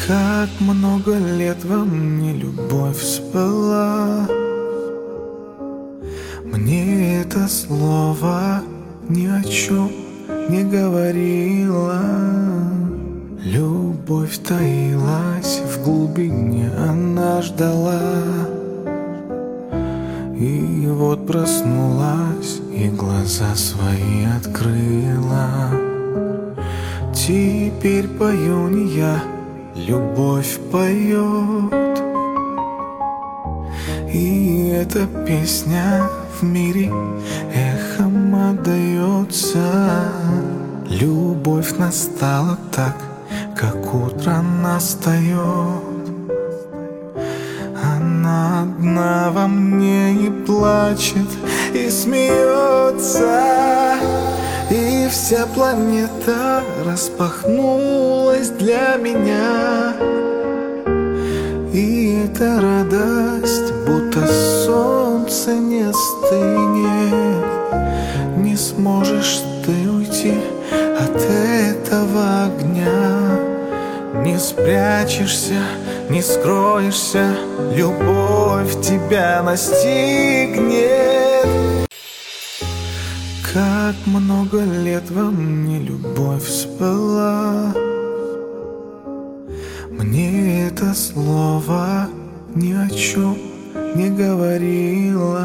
Как много лет во мне любовь спала. Мне это слово ни о чем не говорило. Любовь таилась в глубине, она ждала. И вот проснулась и глаза свои открыла. Теперь пою не я, любовь поет. И эта песня в мире эхом отдается. Любовь настала так, как утро настает. Она одна во мне и плачет, и смеется. И вся планета распахнулась для меня. И эта радость, будто солнце не стынет. Не сможешь ты уйти от этого огня. Не спрячешься, не скроешься, любовь тебя настигнет. Как много лет во мне любовь спала. Мне это слово ни о чем не говорило.